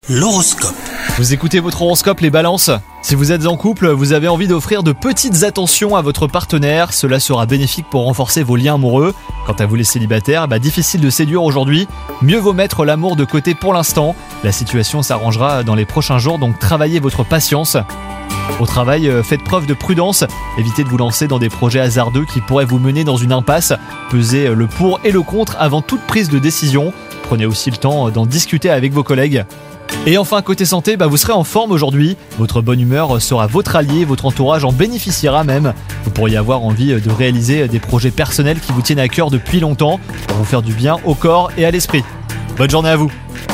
L'horoscope. Vous écoutez votre horoscope les balances ? Si vous êtes en couple, vous avez envie d'offrir de petites attentions à votre partenaire, cela sera bénéfique pour renforcer vos liens amoureux. Quant à vous les célibataires, difficile de séduire aujourd'hui, mieux vaut mettre l'amour de côté pour l'instant. La situation s'arrangera dans les prochains jours, donc travaillez votre patience. Au travail, faites preuve de prudence, évitez de vous lancer dans des projets hasardeux qui pourraient vous mener dans une impasse. Pesez le pour et le contre avant toute prise de décision. Prenez aussi le temps d'en discuter avec vos collègues. Et enfin, côté santé, vous serez en forme aujourd'hui. Votre bonne humeur sera votre allié, votre entourage en bénéficiera même. Vous pourriez avoir envie de réaliser des projets personnels qui vous tiennent à cœur depuis longtemps pour vous faire du bien au corps et à l'esprit. Bonne journée à vous!